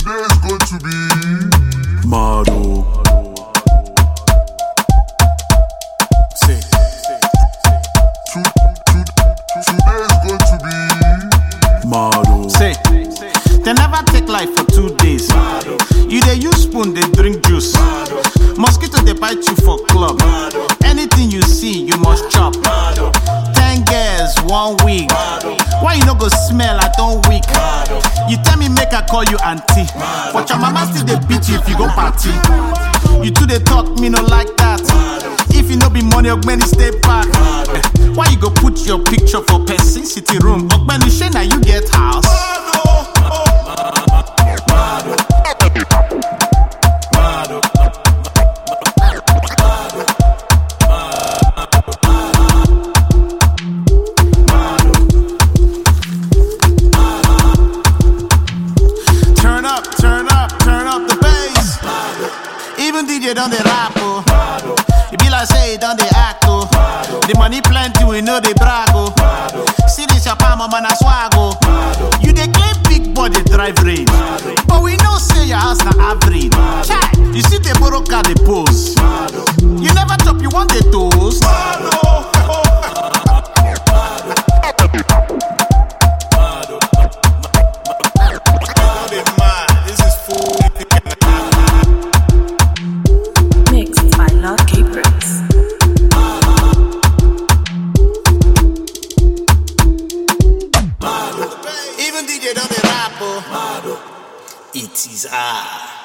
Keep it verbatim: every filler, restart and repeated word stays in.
Today is going to be Mado. Say, to, to, today is going to be Mado. Say, they never take life for two days. You dey use spoon, they drink juice. Mosquito they bite you for club. Anything you see, you must chop. Ten girls, one week. Why you no go smell? I don't weak. You tell me make I call you auntie, but your mama still they beat you if you go party. You two they talk, me no like that. If you no be money, Ogbeni stay back. Why you go put your picture for person city room? Ogbeni shey na you get house. Turn up, turn up, turn up the bass. Even D J done the rap, oh. It be like say it done the act, oh. The money plenty, we know they brag, oh. See this your palm, man, I swag, oh. You dey claim big body drive range, but we know say your house na average. Chai, you see the borrow car they pose. You never chop, you want the toast. Mixed by Lord Capers. Even D J done the rap, oh. It is I.